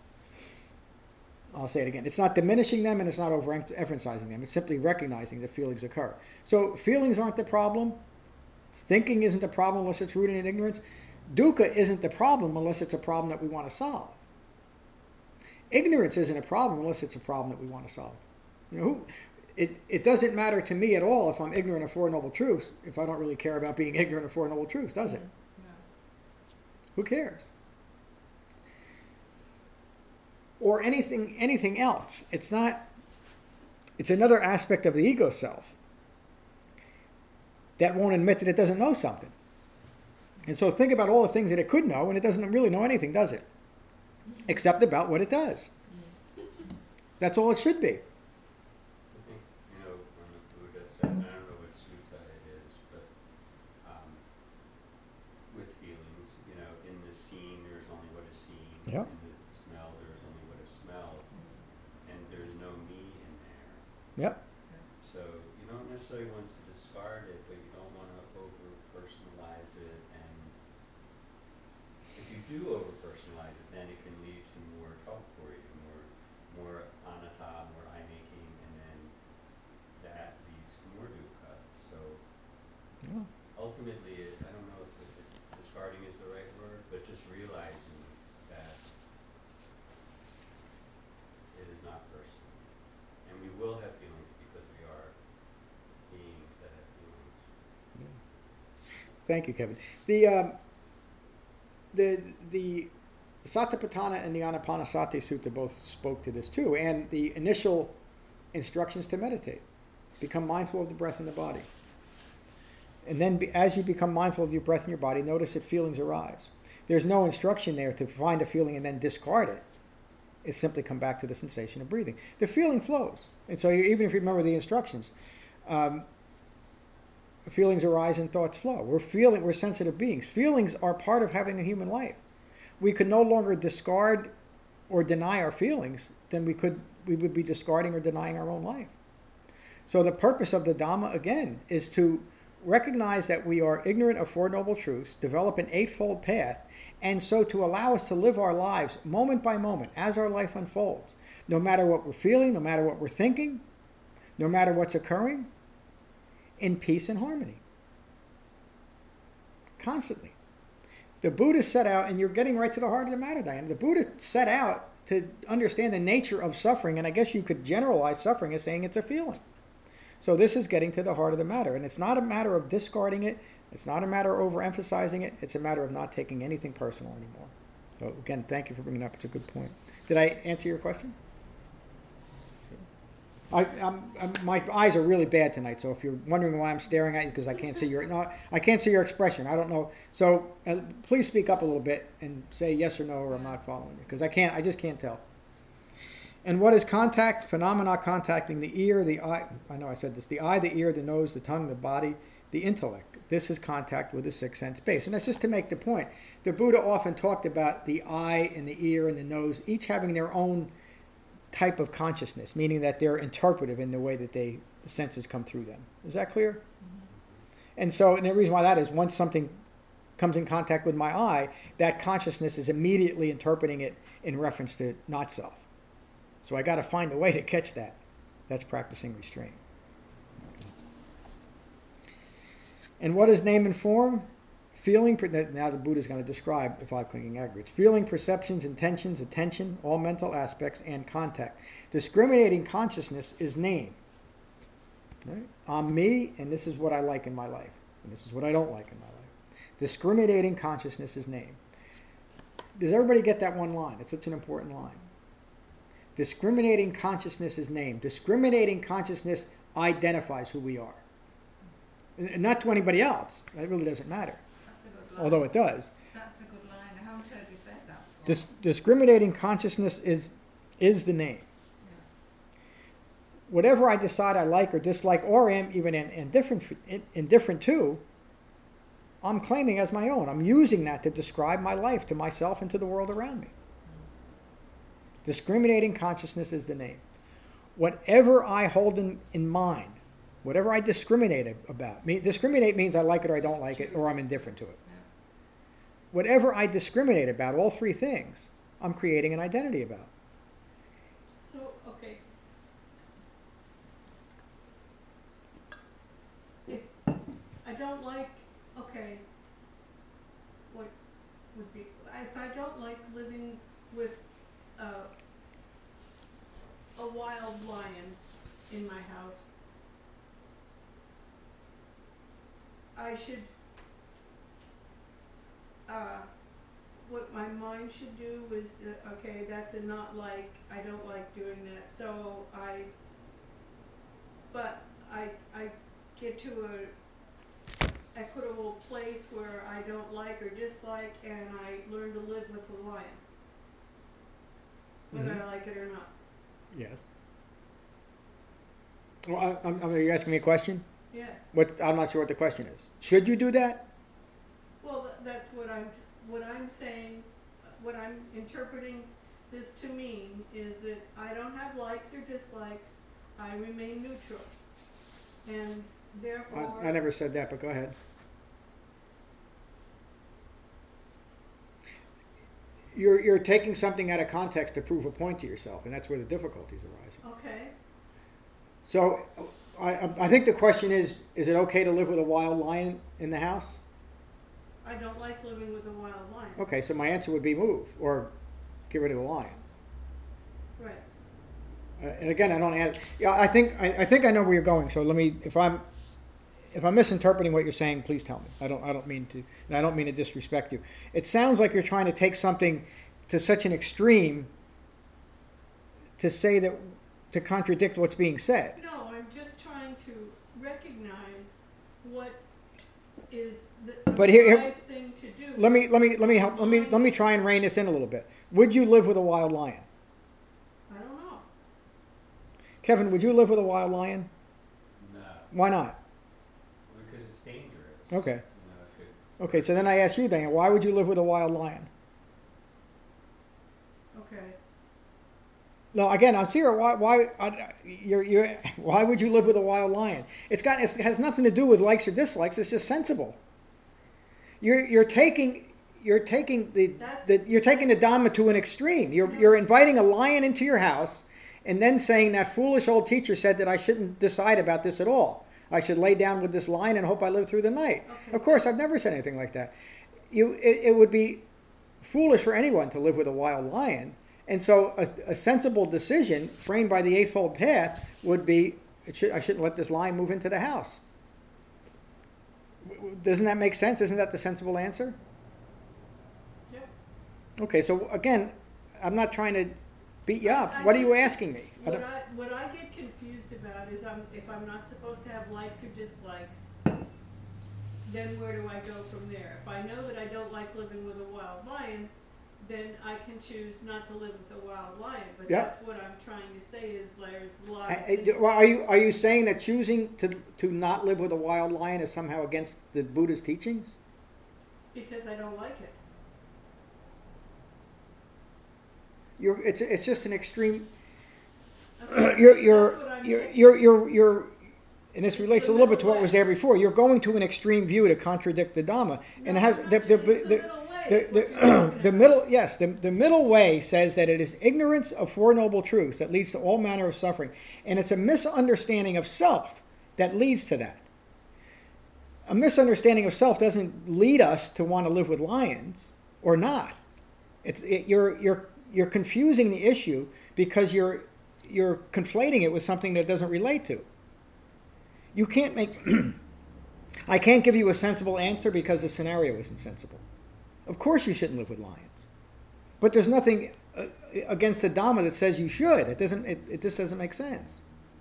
S2: I'll say it again, it's not diminishing them and it's not overemphasizing them. It's simply recognizing that feelings occur. So feelings aren't the problem. Thinking isn't the problem unless it's rooted in ignorance. Dukkha isn't the problem unless it's a problem that we want to solve. Ignorance isn't a problem unless it's a problem that we want to solve. You know, who, it, it doesn't matter to me at all if I'm ignorant of Four Noble Truths, if I don't really care about being ignorant of Four Noble Truths, does it?
S4: Yeah.
S2: Who cares? Or anything, anything else. It's not, it's another aspect of the ego self that won't admit that it doesn't know something. And so think about all the things that it could know, and it doesn't really know anything, does it? Except about what it does. That's all it should be.
S5: I think, you know, when the Buddha said, I don't know what sutta it is, but um, with feelings, you know, in the seen, there's only what is seen.
S2: Yeah.
S5: In the smell, there's only what is smelled. And there's no me in there.
S2: Yep.
S5: So you don't necessarily want to discard it, but you don't want to over-personalize it. And if you do over-personalize it, then it can lead to more trouble for you, more, more anatta, more eye-making, and then that leads to more dukkha. So
S2: Yeah.
S5: ultimately, it, I don't know if, if discarding is the right word, but just realizing that it is not personal. And we will have feelings because we are beings that have feelings.
S2: Thank you, Kevin. The um, the the Satipatthana and the Anapanasati Sutta both spoke to this too, and the initial instructions to meditate, become mindful of the breath in the body, and then be, as you become mindful of your breath in your body, notice that feelings arise. There's no instruction there to find a feeling and then discard it. is simply come back to the sensation of breathing. The feeling flows. And so you, even if you remember the instructions, um, feelings arise and thoughts flow. We're feeling, we're sensitive beings. Feelings are part of having a human life. We could no longer discard or deny our feelings than we could, we would be discarding or denying our own life. So the purpose of the Dhamma, again, is to recognize that we are ignorant of Four Noble Truths, develop an Eightfold Path, and so to allow us to live our lives moment by moment as our life unfolds. No matter what we're feeling, no matter what we're thinking, no matter what's occurring, in peace and harmony. Constantly. The Buddha set out, and you're getting right to the heart of the matter, Diane. The Buddha set out to understand the nature of suffering, and I guess you could generalize suffering as saying it's a feeling. So this is getting to the heart of the matter, and it's not a matter of discarding it. It's not a matter of overemphasizing it. It's a matter of not taking anything personal anymore. So again, thank you for bringing it up. It's a good point. Did I answer your question? I, I'm, I'm, my eyes are really bad tonight, so if you're wondering why I'm staring at you, because I can't see your no, I can't see your expression. I don't know. So uh, please speak up a little bit and say yes or no, or I'm not following you, because I can't. I just can't tell. And what is contact? Phenomena contacting the ear, the eye. I know I said this. The eye, the ear, the nose, the tongue, the body, the intellect. This is contact with the sixth sense base. And that's just to make the point. The Buddha often talked about the eye and the ear and the nose, each having their own type of consciousness, meaning that they're interpretive in the way that they the senses come through them. Is that clear? Mm-hmm. And so, and the reason why that is, once something comes in contact with my eye, that consciousness is immediately interpreting it in reference to not self. So I got to find a way to catch that. That's practicing restraint. And what is name and form? Feeling, now the Buddha is going to describe the five clinging aggregates. Feeling, perceptions, intentions, attention, all mental aspects, and contact. Discriminating consciousness is name. Right? I'm me, and this is what I like in my life. And this is what I don't like in my life. Discriminating consciousness is name. Does everybody get that one line? It's such an important line. Discriminating consciousness is name. Discriminating consciousness identifies who we are. And not to anybody else. That really doesn't matter.
S3: That's a good line.
S2: Although it does.
S3: That's a good line. I haven't heard you say that before.
S2: Dis- discriminating consciousness is is the name.
S3: Yeah.
S2: Whatever I decide I like or dislike, or am even in, indifferent, in, indifferent to, I'm claiming as my own. I'm using that to describe my life to myself and to the world around me. Discriminating consciousness is the name. Whatever I hold in, in mind, whatever I discriminate about. Me, discriminate means I like it or I don't like it, or I'm indifferent to it.
S3: Yeah.
S2: Whatever I discriminate about, all three things, I'm creating an identity about.
S4: So, okay. If I don't like, okay, what would be, if I don't like living with uh, a wild lion in my house, I should, uh, what my mind should do is, to, okay, that's a not like, I don't like doing that, so I, but I, I get to a equitable place where I don't like or dislike, and I learn to live with the lion, whether
S2: Mhm.
S4: I like it or not.
S2: Yes. Well, I, I'm, are you asking me a question?
S4: Yeah,
S2: What, I'm not sure what the question is. Should you do that?
S4: well, tha- that's what I'm, what I'm saying, uh, what I'm interpreting this to mean is that I don't have likes or dislikes, I remain neutral. And therefore.
S2: I, I never said that, but go ahead. You're, you're taking something out of context to prove a point to yourself, and that's where the difficulties arise.
S4: Okay,
S2: So I, I think the question is, is it okay to live with a wild lion in the house?
S4: I don't like living with a wild lion.
S2: Okay, so my answer would be move, or get rid of the lion.
S4: Right,
S2: Uh, and again, I don't add, yeah, I think, I, I think I know where you're going, so let me, if I'm, if I'm misinterpreting what you're saying, please tell me. I don't, I don't mean to, and I don't mean to disrespect you. It sounds like you're trying to take something to such an extreme to say that, to contradict what's being said.
S4: no, I'm just trying to recognize what is the, the
S2: But here- here-
S4: wise thing to do.
S2: Let me, let me, let me help, let me, let me try and rein this in a little bit. Would you live with a wild lion? Kevin, would you live with a wild lion?
S5: No,
S2: Why not?
S5: because it's dangerous.
S2: Okay.
S5: You know, it could,
S2: Okay, so then I ask you, Diane, why would you live with a wild lion?
S4: Okay.
S2: No, again, I'm serious. Why? Why? I, you're, you're, why would you live with a wild lion? It's got. It's, it has nothing to do with likes or dislikes. It's just sensible. You're you're taking you're taking the, the you're taking the Dhamma to an extreme. You're you're inviting a lion into your house, and then saying that foolish old teacher said that I shouldn't decide about this at all. I should lay down with this lion and hope I live through the night.
S4: Okay.
S2: Of course, I've never said anything like that. You, it, it would be foolish for anyone to live with a wild lion. And so a, a sensible decision framed by the Eightfold Path would be, it should, I shouldn't let this lion move into the house. Doesn't that make sense? Isn't that the sensible answer?
S4: Yep.
S2: Okay, so again, I'm not trying to beat you up.
S4: I
S2: What are you
S4: just-
S2: asking me? I
S4: What
S2: don't-
S4: I, what I get confused about is I'm, if I'm not supposed to have likes or dislikes, then where do I go from there? If I know that I don't like living with a wild lion, then I can choose not to live with a wild lion. But
S2: Yeah.
S4: that's what I'm trying to say is there's a lot
S2: I-
S4: of
S2: I-
S4: things.
S2: well, are you are you saying that choosing to to not live with a wild lion is somehow against the Buddha's teachings?
S4: Because I don't like it.
S2: You're it's it's just an extreme.
S4: That's-
S2: You're you're
S4: that's what I'm
S2: you're,
S4: saying.
S2: you're you're you're and this
S4: It's
S2: relates
S4: the
S2: a little bit to
S4: middle
S2: what was
S4: way.
S2: there before. You're going to an extreme view to contradict the Dhamma, and it has
S4: No,
S2: the
S4: it's
S2: the
S4: not- it's
S2: the,
S4: the middle way.
S2: the,
S4: It's what you're
S2: the,
S4: talking
S2: the
S4: about.
S2: middle yes the, the middle way says that it is ignorance of Four Noble Truths that leads to all manner of suffering, and it's a misunderstanding of self that leads to that. A misunderstanding of self doesn't lead us to want to live with lions or not. It's it, you're you're you're confusing the issue because you're you're conflating it with something that it doesn't relate to. You can't make. I can't give you a sensible answer because the scenario isn't sensible. Of course, you shouldn't live with lions, but there's nothing uh, against the Dhamma that says you should. It doesn't. It, it just doesn't make sense.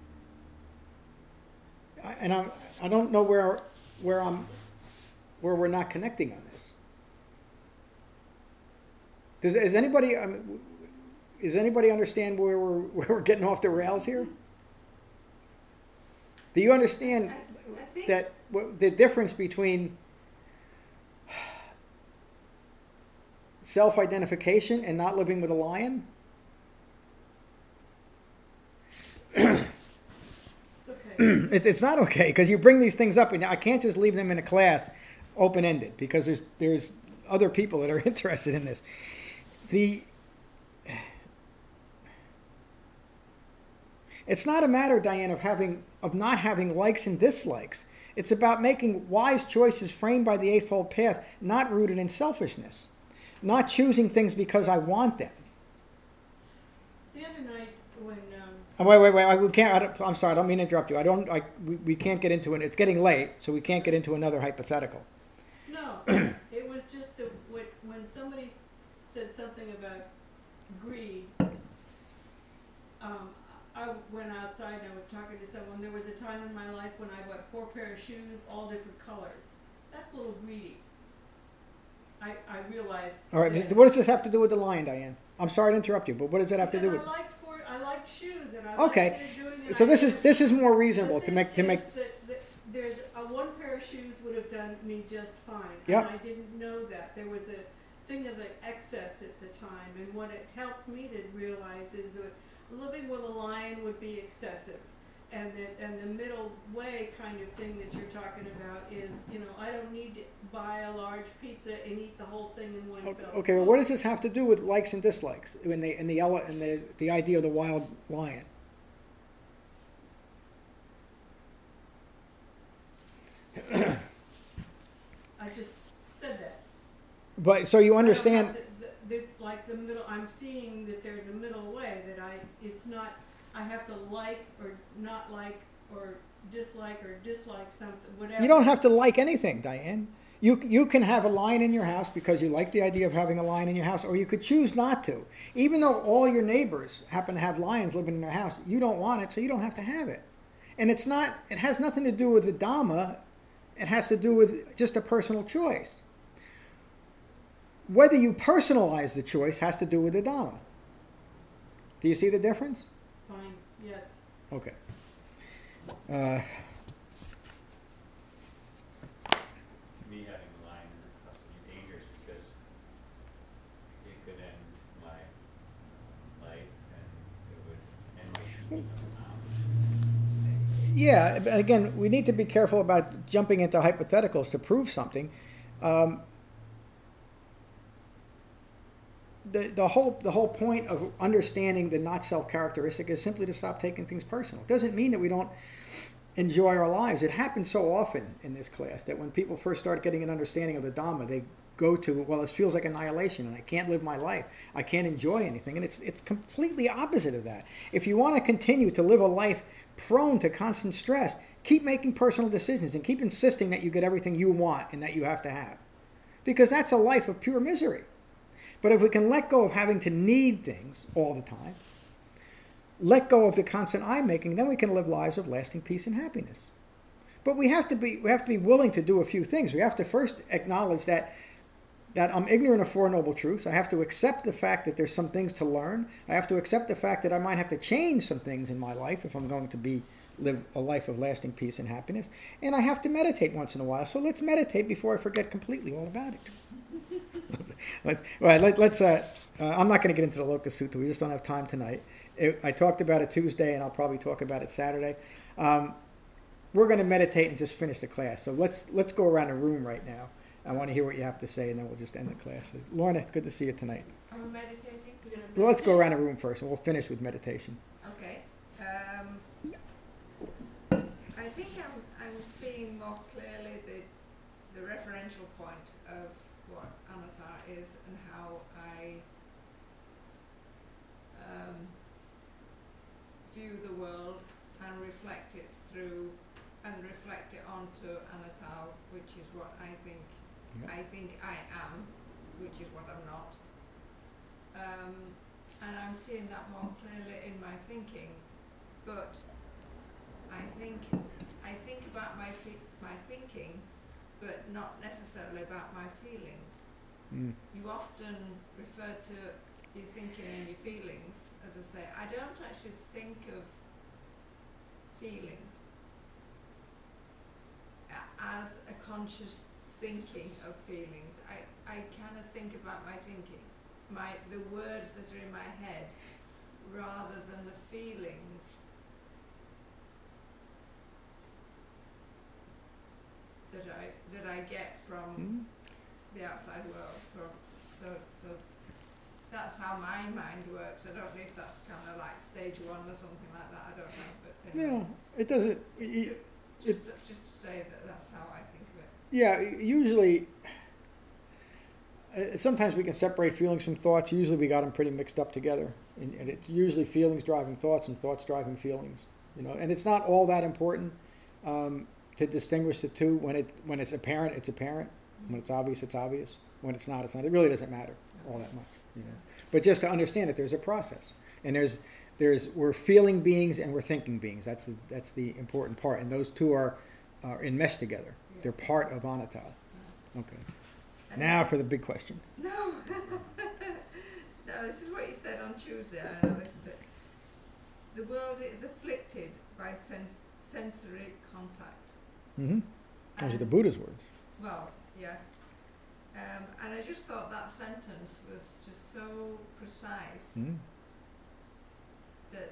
S2: I, and I I don't know where where I'm where we're not connecting on this. Does is anybody um, does anybody understand where we're where we're getting off the rails here? Do you understand
S3: I, I think
S2: that what, the difference between self-identification and not living with a lion?
S4: It's okay.
S2: It's it's not okay because you bring these things up and I can't just leave them in a class open-ended because there's there's other people that are interested in this. The It's not a matter, Diane, of having of not having likes and dislikes. It's about making wise choices framed by the Eightfold Path, not rooted in selfishness, not choosing things because I want them.
S4: The other night when, um,
S2: Oh, wait, wait, wait! I, we can't. I don't, I'm sorry. I don't mean to interrupt you. I don't. I, we, we can't get into it. It's getting late, so we can't get into another hypothetical.
S4: no, it was just the, when, when somebody said something about greed, um, I went outside and I was talking to someone. There was a time in my life when I bought four pair of shoes, all different colors. That's a little greedy. I, I realized.
S2: All right.
S4: that-
S2: What does this have to do with the lion, Diane? I'm sorry to interrupt you, but what does that have to do with?
S4: Because I like for, I like shoes and I
S2: Okay.
S4: like what they're doing. and
S2: So
S4: I
S2: this
S4: think
S2: is this is more reasonable
S4: the
S2: to make to
S4: thing
S2: make.
S4: is that- that There's, a one pair of shoes would have done me just fine.
S2: Yep.
S4: And I didn't know that. There was a thing of an excess at the time, and what it helped me to realize is that living with a lion would be excessive. And that, and the middle way kind of thing that you're talking about is, you know, I don't need to buy a large pizza and eat the whole thing in one
S2: Okay,
S4: fell
S2: okay, well,
S4: swoop.
S2: what does this have to do with likes and dislikes in the in the ele- in the the idea of the wild lion?
S4: I just said that.
S2: But so you
S4: I don't
S2: understand?
S4: have to- th- It's like the middle, I'm seeing that there's a middle way, that I, it's not, I have to like or not like or dislike or dislike something, whatever.
S2: You don't have to like anything, Diane. You you can have a lion in your house because you like the idea of having a lion in your house, or you could choose not to. Even though all your neighbors happen to have lions living in their house, you don't want it, so you don't have to have it. And it's not. It has nothing to do with the Dhamma. It has to do with just a personal choice. Whether you personalize the choice has to do with the Dhamma. Do you see the difference?
S4: Fine, yes.
S2: Okay. Uh,
S5: Me having a line in the trust would be dangerous because it could end my life and it would end my seeking of the knowledge.
S2: Yeah, but again, we need to be careful about jumping into hypotheticals to prove something. Um, the, the whole the whole point of understanding the not self characteristic is simply to stop taking things personal. It doesn't mean that we don't enjoy our lives. It happens so often in this class that when people first start getting an understanding of the Dhamma, they go to, well, it feels like annihilation and I can't live my life. I can't enjoy anything. And it's it's completely opposite of that. If you want to continue to live a life prone to constant stress, keep making personal decisions and keep insisting that you get everything you want and that you have to have. Because that's a life of pure misery. But if we can let go of having to need things all the time, let go of the constant I making, then we can live lives of lasting peace and happiness. But we have to be we have to be willing to do a few things. We have to first acknowledge that that I'm ignorant of Four Noble Truths. I have to accept the fact that there's some things to learn. I have to accept the fact that I might have to change some things in my life if I'm going to be live a life of lasting peace and happiness. And I have to meditate once in a while. So let's meditate before I forget completely all about it. let's, well, let, let's. Uh, uh, I'm not going to get into the Lotus Sutta. We just don't have time tonight. It, I talked about it Tuesday, and I'll probably talk about it Saturday. Um, we're going to meditate and just finish the class. So let's let's go around the room right now. I want to hear what you have to say, and then we'll just end the class. Lorna, it's good to see you tonight.
S3: Am I meditating?
S2: Well, let's go around the room first, and we'll finish with meditation.
S3: Okay. Um, I think I'm I'm seeing more clearly the the referential point of what anatta is and how I um, view the world and reflect it through and reflect it onto anatta, which is what I think
S2: Yep.
S3: I think I am, which is what I'm not. Um, and I'm seeing that more clearly in my thinking, but I think I think about my fe- my thinking, but not necessarily about my feelings.
S2: Mm.
S3: You often refer to your thinking and your feelings. As I say, I don't actually think of feelings a- as a conscious thinking of feelings. I, I kind of think about my thinking, my the words that are in my head, rather than the feelings that I that I get from
S2: Mm.
S3: the outside world. So, so, so that's how my mind works. I don't know if that's kind of like stage one or something like that. I don't know, but anyway.
S2: Yeah, it doesn't. It,
S3: Just, just to say that that's how I think of it.
S2: yeah, usually. Uh, sometimes we can separate feelings from thoughts. Usually, we got them pretty mixed up together, and, and it's usually feelings driving thoughts and thoughts driving feelings. You know, and it's not all that important um, to distinguish the two. When it when it's apparent, it's apparent. When it's obvious, it's obvious. When it's not, it's not. It really doesn't matter all that much. You know, but just to understand that there's a process, and there's there's we're feeling beings and we're thinking beings. That's the, that's the important part, and those two are are enmeshed together.
S3: Yeah.
S2: They're part of anatta.
S3: Yeah.
S2: Okay.
S3: And
S2: Now for the big question.
S3: No, no. This is what you said on Tuesday. I know this is it. The world is afflicted by sens- sensory contact.
S2: Mm-hmm. Those are the
S3: And-
S2: Buddha's words.
S3: Well, yes. Um, and I just thought that sentence was just so precise
S2: Mm-hmm.
S3: that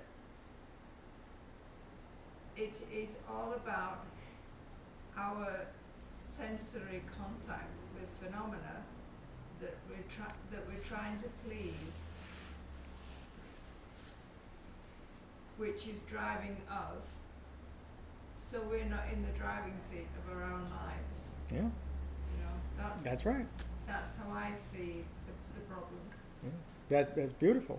S3: it is all about our sensory contact with phenomena that we're try- that we're trying to please, which is driving us. So we're not in the driving seat of our own lives.
S2: Yeah,
S3: You know, that's
S2: that's right.
S3: that's how I see the, the problem.
S2: Yeah. That that's beautiful.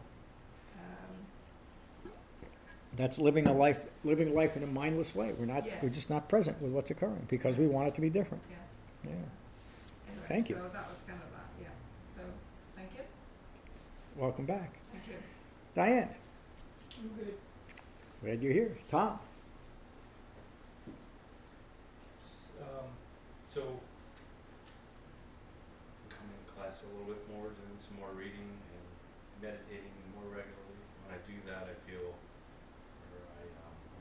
S3: Um,
S2: That's living a life, living life in a mindless way. We're not, we're
S3: Yes.
S2: just not present with what's occurring because we want it to be different.
S3: yes.
S2: Yeah.
S3: Anyway,
S2: Thank you.
S3: So that was kind of that, yeah. So, thank you.
S2: Welcome back,
S3: Thank you.
S2: Diane.
S4: I'm good.
S2: Glad you're here. Tom.
S6: Um, so, coming to class a little bit more, doing some more reading and meditating more regularly. When I do that, I feel, or I um,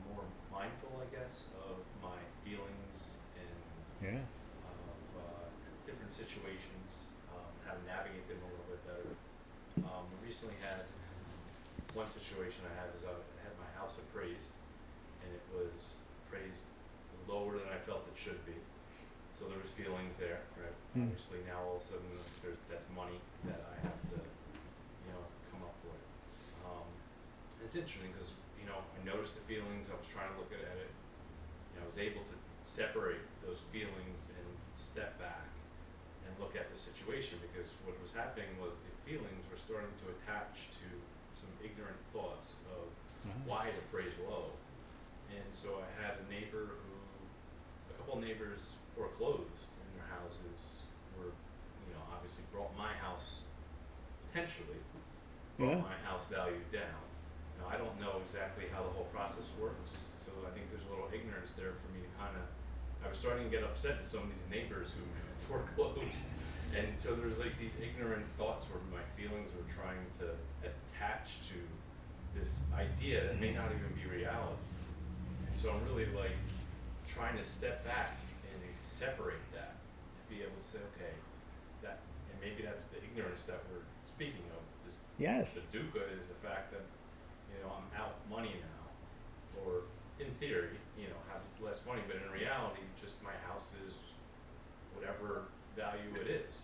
S6: situations, um, how to navigate them a little bit better. Um, we recently had, one situation I had is I had my house appraised, and it was appraised lower than I felt it should be. So there was feelings there, right?
S2: Hmm.
S6: Obviously now all of a sudden there's, that's money that I have to, you know, come up with. Um, it's interesting because, you know, I noticed the feelings, I was trying to look at it, you know, I was able to separate those feelings and step back and look at the situation, because what was happening was the feelings were starting to attach to some ignorant thoughts of why it appraised low. And so I had a neighbor who, a couple neighbors foreclosed and their houses were, you know, obviously brought my house, potentially, brought
S2: Yeah.
S6: my house value down. Now, I don't know exactly how the whole process works, so I think there's a little ignorance there for me to kind of, I was starting to get upset at some of these neighbors who foreclosed. And so there's like these ignorant thoughts where my feelings were trying to attach to this idea that may not even be reality. And so I'm really like trying to step back and separate that to be able to say, okay, that, and maybe that's the ignorance that we're speaking of. This,
S2: Yes.
S6: the dukkha is the fact that, you know, I'm out money now, or in theory, you know, have less money, but in reality, just my house is whatever value it is.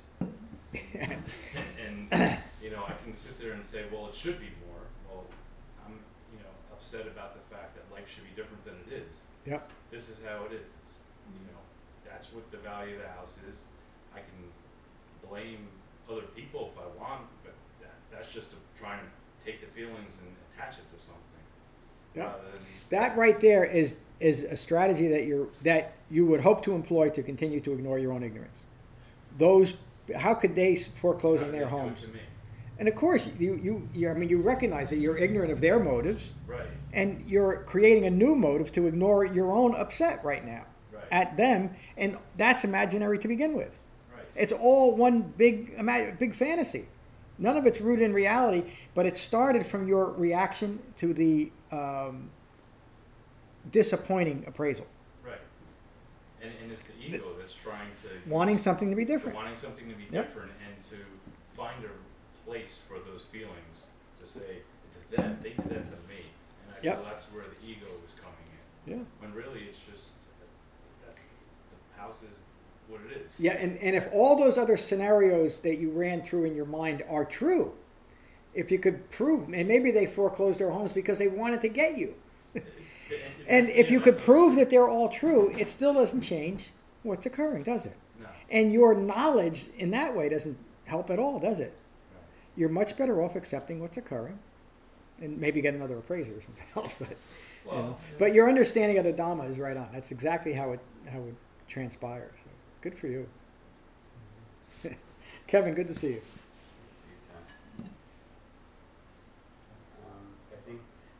S6: and, and, you know, I can sit there and say, well, it should be more. Well, I'm, you know, upset about the fact that life should be different than it is.
S2: Yep.
S6: This is how it is. It's, you know, that's what the value of the house is. I can blame other people if I want, but that, that's just a, trying to take the feelings and attach it to something.
S2: Yep.
S6: rather than-
S2: That right there is is a strategy that you're that you would hope to employ to continue to ignore your own ignorance. Those, how could they foreclose
S6: how
S2: on
S6: do
S2: their
S6: they do it
S2: homes?
S6: to me?
S2: And of course, you, you, you, I mean, you recognize that you're ignorant of their motives,
S6: Right,
S2: and you're creating a new motive to ignore your own upset right now
S6: right,
S2: at them, and that's imaginary to begin with.
S6: right.
S2: It's all one big, ima- big fantasy. None of it's rooted in reality, but it started from your reaction to the um, disappointing appraisal,
S6: Right. And, and it's the ego that's trying to.
S2: wanting something to be
S6: to
S2: different.
S6: Wanting something to be
S2: Yep.
S6: different and to find a place for those feelings to say, to them, they did that to me. And I
S2: Yep.
S6: feel that's where the ego is coming in.
S2: Yeah.
S6: When really it's just, that's, the house is what it is.
S2: Yeah, and, and if all those other scenarios that you ran through in your mind are true, if you could prove, and maybe they foreclosed their homes because they wanted to get you. And if you could prove that they're all true, it still doesn't change what's occurring, does it?
S6: No.
S2: And your knowledge in that way doesn't help at all, does it?
S6: Right.
S2: You're much better off accepting what's occurring and maybe get another appraiser or something else. But, you know.
S6: Well,
S2: But your understanding of the Dhamma is right on. That's exactly how it, how it transpires. So good for you. Kevin, good to see you.
S5: See you, Tom. Um, I think,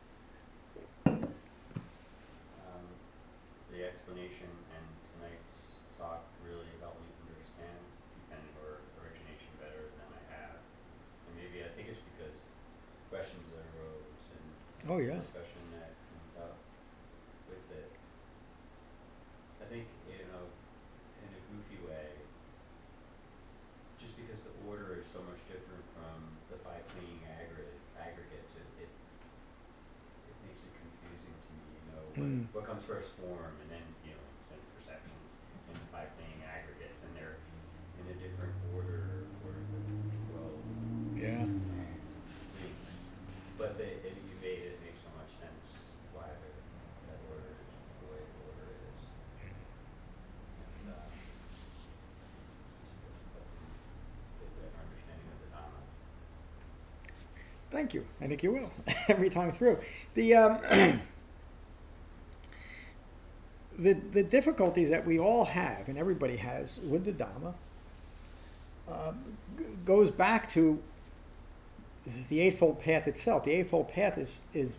S5: um, the explanation and tonight's talk really helped me understand dependent or origination better than I have. And maybe I think it's because questions that arose and
S2: Oh, yeah.
S5: discussion that comes up with it. I think, you know, in a goofy way, just because the order is so much different from the five clinging aggregate, aggregates, it, it, it makes it confusing to me, you know, what,
S2: Mm.
S5: what comes first, form, and then feelings and perceptions in the five clinging aggregates, and they're in a different order for the twelve
S2: Yeah.
S5: um, links. But they, if you made it, makes so much sense why the, that order is the way the order is. And, uh, it's a better understanding of the Dhamma.
S2: Thank you. I think you will every time through. The um, the the difficulties that we all have and everybody has with the Dhamma um, g- goes back to the Eightfold Path itself. The Eightfold Path is is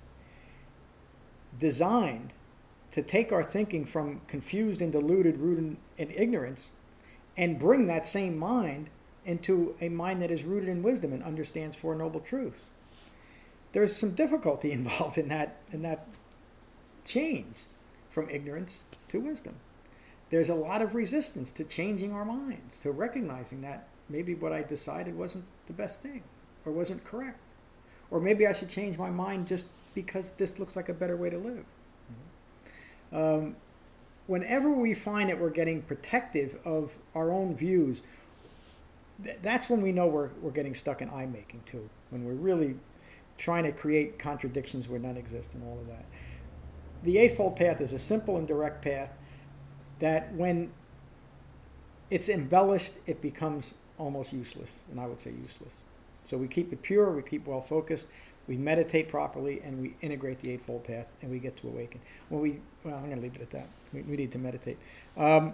S2: designed to take our thinking from confused and deluded, rooted in ignorance, and bring that same mind into a mind that is rooted in wisdom and understands Four Noble Truths. There's some difficulty involved in that in that change from ignorance to wisdom. there's a lot of resistance to changing our minds, to recognizing that maybe what I decided wasn't the best thing or wasn't correct. Or maybe I should change my mind just because this looks like a better way to live. Um, whenever we find that we're getting protective of our own views, th- that's when we know we're, we're getting stuck in eye making too, when we're really trying to create contradictions where none exist and all of that. The Eightfold Path is a simple and direct path that when it's embellished, it becomes almost useless, and I would say useless. So we keep it pure, we keep well focused, we meditate properly, and we integrate the Eightfold Path, and we get to awaken. When we, well, I'm going to leave it at that. We, we need to meditate. Um,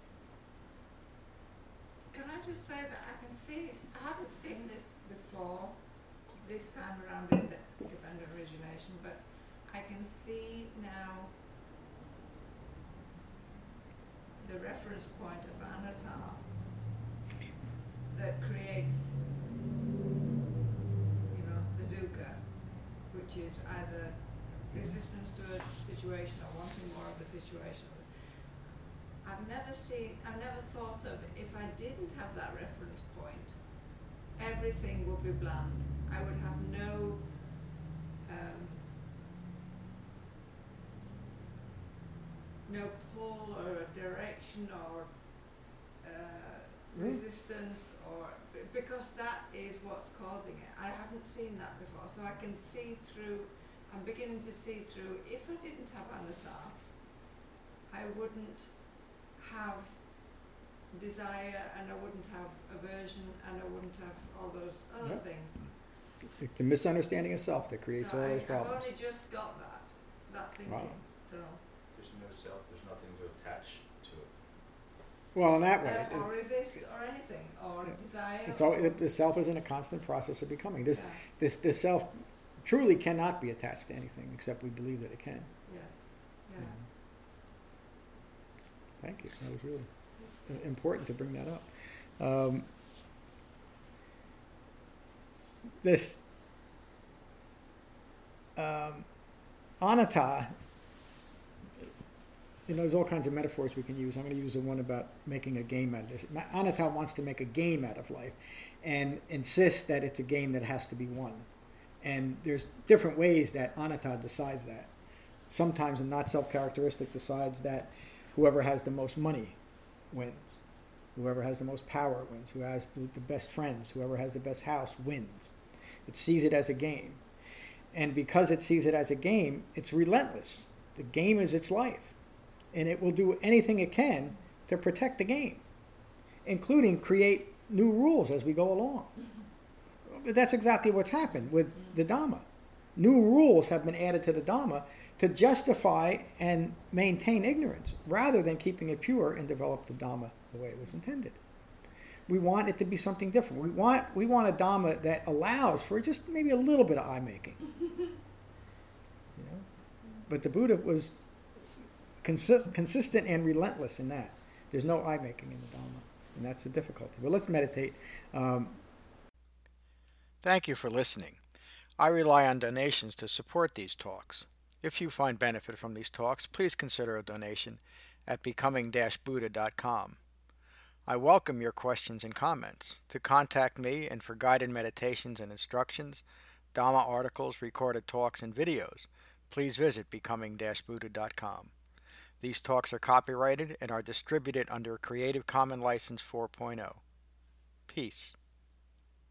S3: Can I just say that I can see, I haven't seen this before, this time around in the dependent origination, but I can see now the reference point of Anatar that creates, you know, the dukkha, which is either resistance to a situation or wanting more of a situation. I've never seen, I've never thought of, if I didn't have that reference point, everything would be bland. I would have no um, no pull or a direction or uh,
S2: Mm.
S3: resistance, or because that is what's causing it. I haven't seen that before, so I can see through. I'm beginning to see through. If I didn't have Anatar, I wouldn't have desire, and I wouldn't have aversion, and I wouldn't have all those other
S2: Yep.
S3: things.
S2: it's a misunderstanding of self that creates
S3: so
S2: all
S3: I,
S2: those
S3: I've
S2: problems.
S3: only just got that, that thinking.
S2: Wow.
S3: So,
S6: There's no self, there's nothing to attach to it.
S2: Well, in that way,
S3: uh, or
S2: it-
S3: resist, or anything, or
S2: Yeah.
S3: desire.
S2: it's all, it, the self is in a constant process of becoming. This,
S3: Yeah.
S2: this, this self truly cannot be attached to anything except we believe that it can.
S3: Yes. Yeah.
S2: Mhm. Thank you. That was really uh, important to bring that up. Um, this um, anatta, you know, there's all kinds of metaphors we can use. I'm going to use the one about making a game out of this. Ma- Anatta wants to make a game out of life and insists that it's a game that has to be won. And there's different ways that Anatta decides that. Sometimes a not self-characteristic decides that whoever has the most money wins. Whoever has the most power wins. Who has the, the best friends, whoever has the best house wins. It sees it as a game. And because it sees it as a game, it's relentless. The game is its life. And it will do anything it can to protect the game, including create new rules as we go along. But that's exactly what's happened with the Dhamma. New rules have been added to the Dhamma to justify and maintain ignorance, rather than keeping it pure and develop the Dhamma the way it was intended. We want it to be something different. We want we want a Dhamma that allows for just maybe a little bit of eye making. You know? But the Buddha was consist, consistent and relentless in that. There's no eye making in the Dhamma, and that's the difficulty. But let's meditate. Um,
S1: Thank you for listening. I rely on donations to support these talks. If you find benefit from these talks, please consider a donation at becoming dash buddha dot com. I welcome your questions and comments. To contact me and for guided meditations and instructions, Dhamma articles, recorded talks, and videos, please visit becoming dash buddha dot com. These talks are copyrighted and are distributed under a Creative Commons License four point oh. Peace.